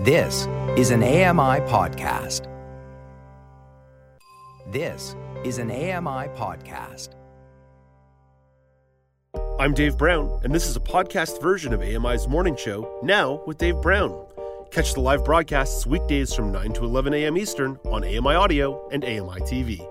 This is an AMI podcast. This is an AMI podcast. I'm Dave Brown, and this is a podcast version of AMI's morning show, Now with Dave Brown. Catch the live broadcasts weekdays from 9 to 11 a.m. Eastern on AMI Audio and AMI TV.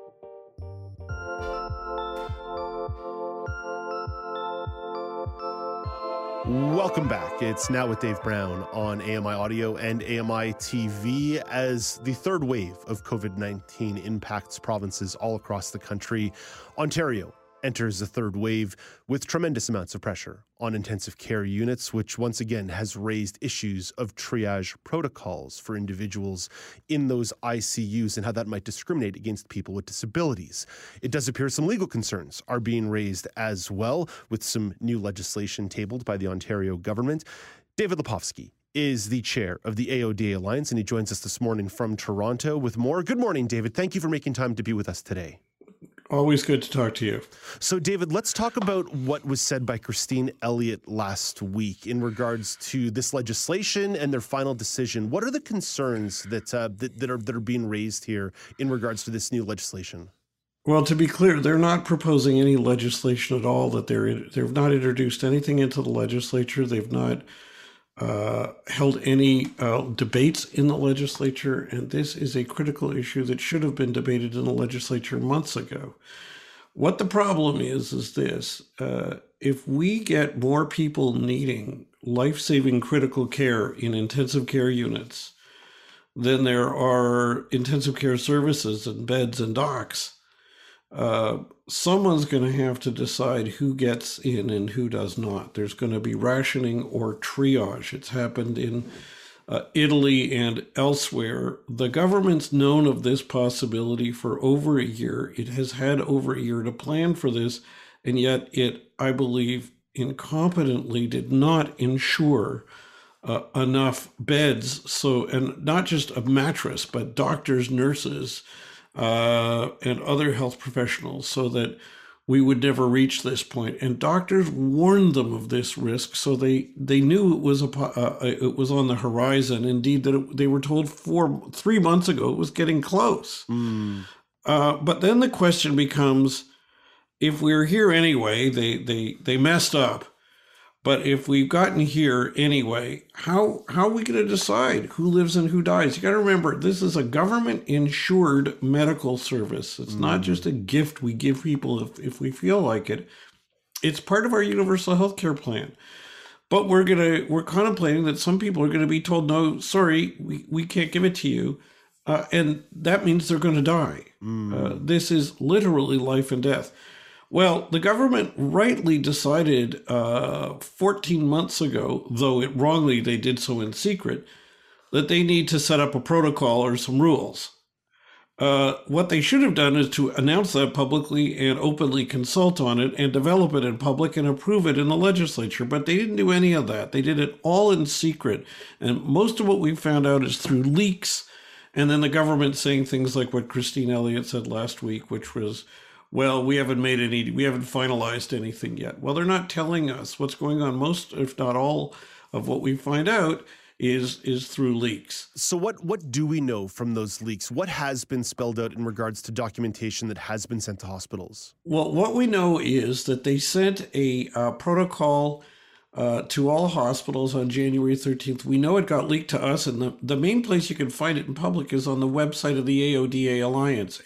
Welcome back. It's Now with Dave Brown on AMI Audio and AMI TV. As the third wave of COVID-19 impacts provinces all across the country, Ontario enters the third wave with tremendous amounts of pressure on intensive care units, which once again has raised issues of triage protocols for individuals in those ICUs and how that might discriminate against people with disabilities. It does appear some legal concerns are being raised as well, with some new legislation tabled by the Ontario government. David Lepofsky is the chair of the AODA Alliance, and he joins us this morning from Toronto with more. Good morning, David. Thank you for making time to be with us today. Always good to talk to you. So, David, let's talk about what was said by Christine Elliott last week in regards to this legislation and their final decision. What are the concerns that are being raised here in regards to this new legislation? Well, to be clear, they're not proposing any legislation at all. That they've not introduced anything into the legislature. They've not held any debates in the legislature, and this is a critical issue that should have been debated in the legislature months ago. What the problem is this: if we get more people needing life-saving critical care in intensive care units than there are intensive care services and beds and docks, someone's going to have to decide who gets in and who does not. There's going to be rationing or triage. It's happened in Italy and elsewhere. The government's known of this possibility for over a year. It has had over a year to plan for this, and yet it, I believe, incompetently did not ensure enough beds. So, and not just a mattress, but doctors, nurses, and other health professionals, so that we would never reach this point. And doctors warned them of this risk, so they knew it was on the horizon. Indeed, that they were told 3 months ago it was getting close. But then the question becomes, if we're here anyway, they messed up. But if we've gotten here anyway, how are we going to decide who lives and who dies? You got to remember, this is a government-insured medical service. It's not just a gift we give people if we feel like it. It's part of our universal health care plan. But we're contemplating that some people are going to be told, no, sorry, we can't give it to you. And that means they're going to die. This is literally life and death. Well, the government rightly decided 14 months ago, though wrongly they did so in secret, that they need to set up a protocol or some rules. What they should have done is to announce that publicly and openly consult on it and develop it in public and approve it in the legislature. But they didn't do any of that. They did it all in secret. And most of what we found out is through leaks. And then the government saying things like what Christine Elliott said last week, which was, well, we haven't finalized anything yet. Well, they're not telling us what's going on. Most, if not all, of what we find out is through leaks. So what do we know from those leaks? What has been spelled out in regards to documentation that has been sent to hospitals? Well, what we know is that they sent a protocol to all hospitals on January 13th. We know it got leaked to us, and the main place you can find it in public is on the website of the AODA Alliance,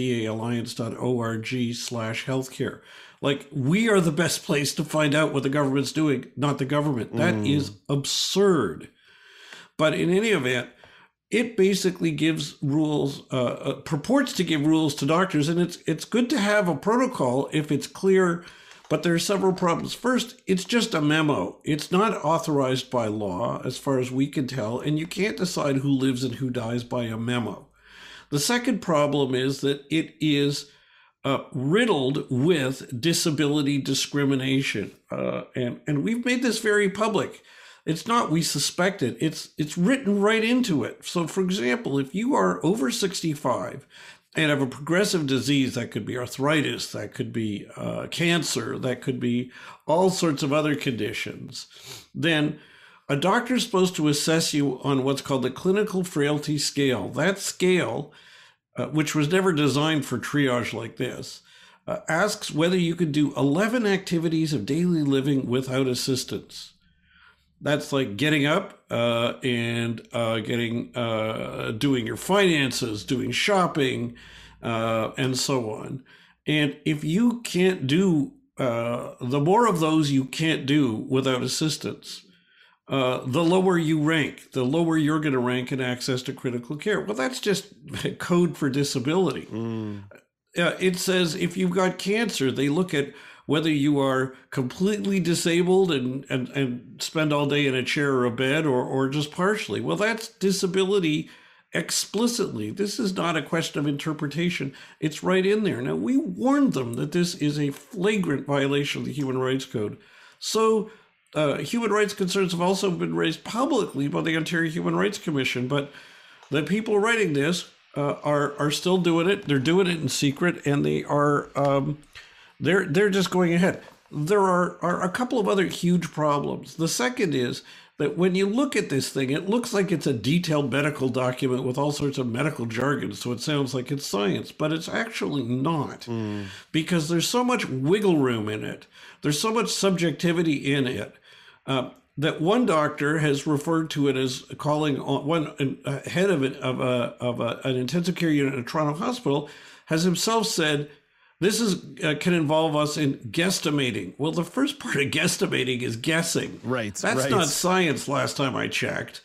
aodaalliance.org/healthcare. Like, we are the best place to find out what the government's doing, not the government. That is absurd. But in any event, it basically gives rules, purports to give rules to doctors, and it's good to have a protocol if it's clear. But there are several problems. First, it's just a memo. It's not authorized by law, as far as we can tell, and you can't decide who lives and who dies by a memo. The second problem is that it is riddled with disability discrimination, and we've made this very public. It's not we suspect it. It's written right into it. So, for example, if you are over 65 and have a progressive disease, that could be arthritis, that could be cancer, that could be all sorts of other conditions, then A doctor is supposed to assess you on what's called the clinical frailty scale. That scale, which was never designed for triage like this, asks whether you could do 11 activities of daily living without assistance. That's like getting up and doing your finances, doing shopping, and so on. And if you can't do, the more of those you can't do without assistance, the lower you rank, the lower you're going to rank in access to critical care. Well, that's just code for disability. It says if you've got cancer, they look at whether you are completely disabled and spend all day in a chair or a bed or just partially. Well, that's disability explicitly. This is not a question of interpretation. It's right in there. Now, we warned them that this is a flagrant violation of the Human Rights Code. So human rights concerns have also been raised publicly by the Ontario Human Rights Commission, but the people writing this are still doing it. They're doing it in secret, and they are they're just going ahead. There are a couple of other huge problems. The second is that when you look at this thing, it looks like it's a detailed medical document with all sorts of medical jargon, so it sounds like it's science, but it's actually not, because there's so much wiggle room in it. There's so much subjectivity in it that one doctor has referred to it as calling on one head of an intensive care unit at a Toronto hospital has himself said, this can involve us in guesstimating. Well, the first part of guesstimating is guessing. Right. That's not science last time I checked.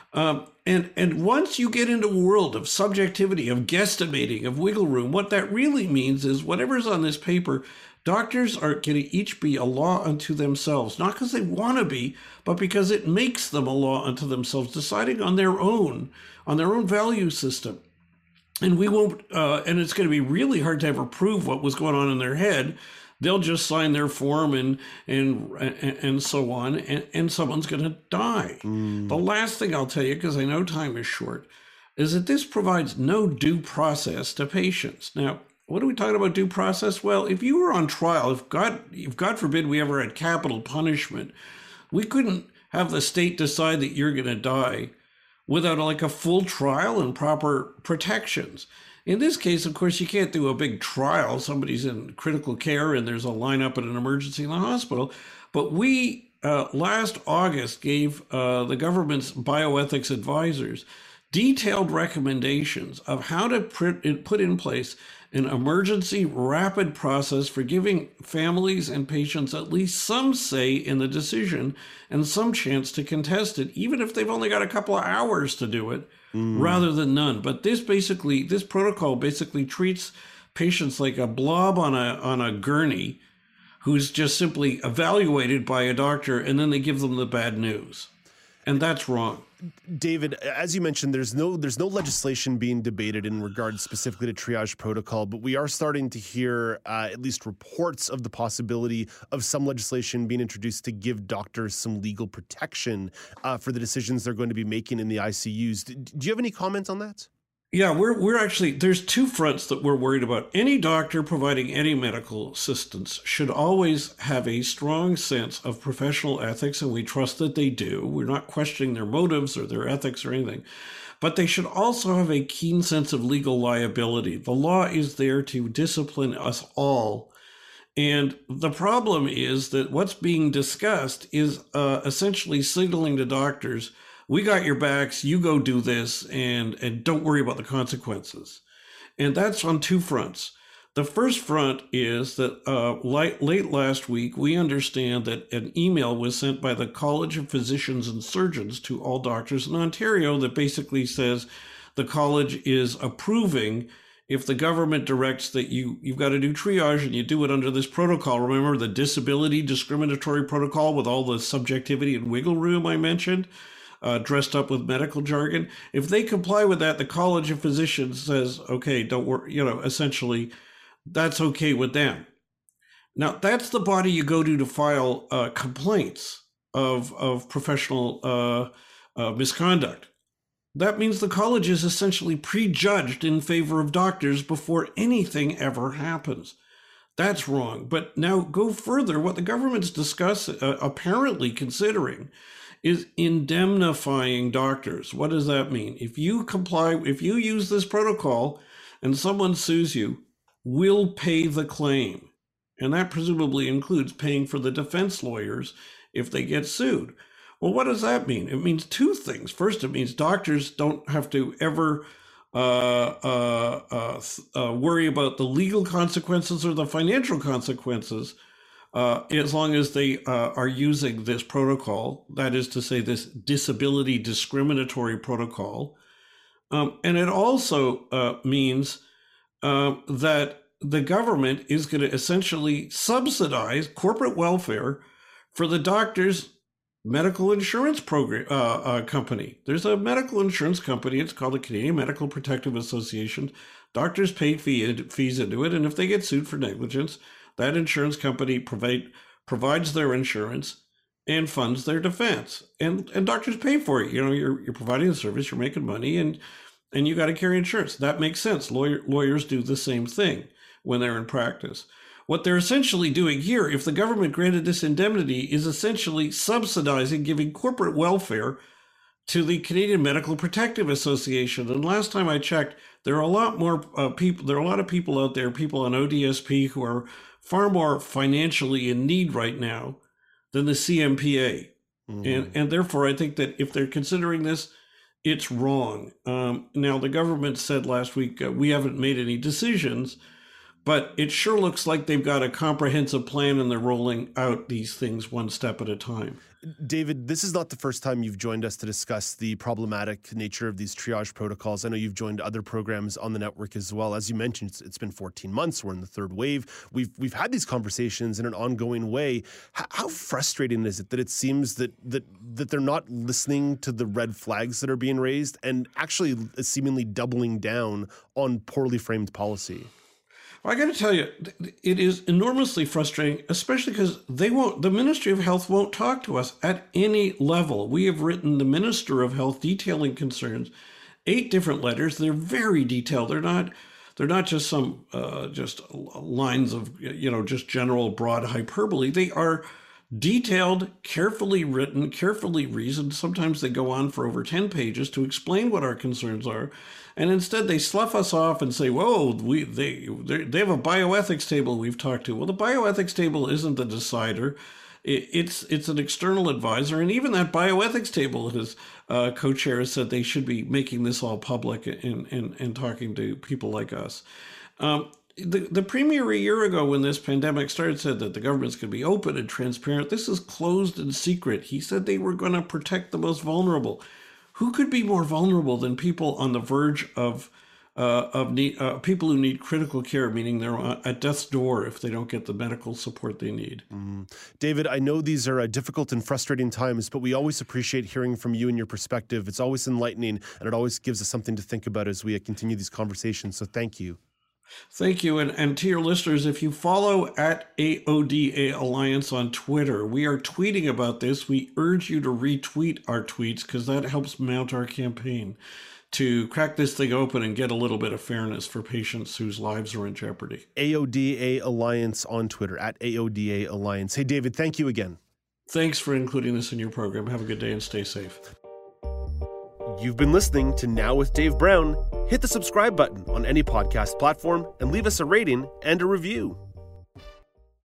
And once you get into a world of subjectivity, of guesstimating, of wiggle room, what that really means is whatever's on this paper, doctors are going to each be a law unto themselves, not because they want to be, but because it makes them a law unto themselves, deciding on their own value system. And we won't, and it's going to be really hard to ever prove what was going on in their head. They'll just sign their form and so on, and someone's going to die. The last thing I'll tell you, because I know time is short, is that this provides no due process to patients. Now, what are we talking about due process? Well, if you were on trial, if God forbid we ever had capital punishment, we couldn't have the state decide that you're going to die without like a full trial and proper protections. In this case, of course, you can't do a big trial. Somebody's in critical care and there's a lineup at an emergency in the hospital. But we, last August, gave the government's bioethics advisors detailed recommendations of how to put in place an emergency rapid process for giving families and patients at least some say in the decision and some chance to contest it, even if they've only got a couple of hours to do it, rather than none. But this protocol basically treats patients like a blob on a gurney who's just simply evaluated by a doctor, and then they give them the bad news. And that's wrong. David, as you mentioned, there's no legislation being debated in regard specifically to triage protocol, but we are starting to hear at least reports of the possibility of some legislation being introduced to give doctors some legal protection for the decisions they're going to be making in the ICUs. Do you have any comments on that? Yeah, we're actually, there's two fronts that we're worried about. Any doctor providing any medical assistance should always have a strong sense of professional ethics, and we trust that they do. We're not questioning their motives or their ethics or anything. But they should also have a keen sense of legal liability. The law is there to discipline us all. And the problem is that what's being discussed is essentially signaling to doctors, we got your backs, you go do this, and don't worry about the consequences. And that's on two fronts. The first front is that late last week, we understand that an email was sent by the College of Physicians and Surgeons to all doctors in Ontario that basically says the college is approving if the government directs that you've got to do triage and you do it under this protocol. Remember the disability discriminatory protocol with all the subjectivity and wiggle room I mentioned? Dressed up with medical jargon. If they comply with that, the College of Physicians says, okay, don't worry, essentially, that's okay with them. Now, that's the body you go to file complaints of professional misconduct. That means the college is essentially prejudged in favor of doctors before anything ever happens. That's wrong. But now go further. What the government's apparently considering is indemnifying doctors. What does that mean? If you use this protocol and someone sues you, we'll pay the claim. And that presumably includes paying for the defense lawyers if they get sued. Well, what does that mean? It means two things. First, it means doctors don't have to ever worry about the legal consequences or the financial consequences as long as they are using this protocol, that is to say, this disability discriminatory protocol. And it also means that the government is going to essentially subsidize corporate welfare for the doctor's medical insurance program company. There's a medical insurance company. It's called the Canadian Medical Protective Association. Doctors pay fees into it, and if they get sued for negligence, that insurance company provides their insurance and funds their defense. And doctors pay for it. You know, you're providing the service, you're making money, and you got to carry insurance. That makes sense. Lawyers do the same thing when they're in practice. What they're essentially doing here, if the government granted this indemnity, is essentially subsidizing, giving corporate welfare to the Canadian Medical Protective Association. And last time I checked, there are a lot more people. There are a lot of people out there, people on ODSP, who are far more financially in need right now than the CMPA. And therefore, I think that if they're considering this, it's wrong. Now, the government said last week, we haven't made any decisions, but it sure looks like they've got a comprehensive plan and they're rolling out these things one step at a time. David, this is not the first time you've joined us to discuss the problematic nature of these triage protocols. I know you've joined other programs on the network as well. As you mentioned, it's been 14 months. We're in the third wave. We've had these conversations in an ongoing way. How frustrating is it that it seems that they're not listening to the red flags that are being raised and actually seemingly doubling down on poorly framed policy? Well, I got to tell you, it is enormously frustrating, especially because the Ministry of Health won't talk to us at any level. We have written the Minister of Health detailing concerns, 8 different letters. They're very detailed. They're not just some just lines of, just general broad hyperbole. They are detailed, carefully written, carefully reasoned. Sometimes they go on for over 10 pages to explain what our concerns are. And instead they slough us off and say, whoa, they have a bioethics table we've talked to. Well, the bioethics table isn't the decider. It's an external advisor. And even that bioethics table, his co-chair said they should be making this all public and talking to people like us. The premier a year ago when this pandemic started said that the government's going to be open and transparent. This is closed and secret. He said they were going to protect the most vulnerable. Who could be more vulnerable than people on the verge of people who need critical care, meaning they're at death's door if they don't get the medical support they need? David, I know these are difficult and frustrating times, but we always appreciate hearing from you and your perspective. It's always enlightening, and it always gives us something to think about as we continue these conversations. So thank you. Thank you. And to your listeners, if you follow at AODA Alliance on Twitter, we are tweeting about this. We urge you to retweet our tweets because that helps mount our campaign to crack this thing open and get a little bit of fairness for patients whose lives are in jeopardy. AODA Alliance on Twitter, at AODA Alliance. Hey, David, thank you again. Thanks for including this in your program. Have a good day and stay safe. You've been listening to Now with Dave Brown. Hit the subscribe button on any podcast platform and leave us a rating and a review.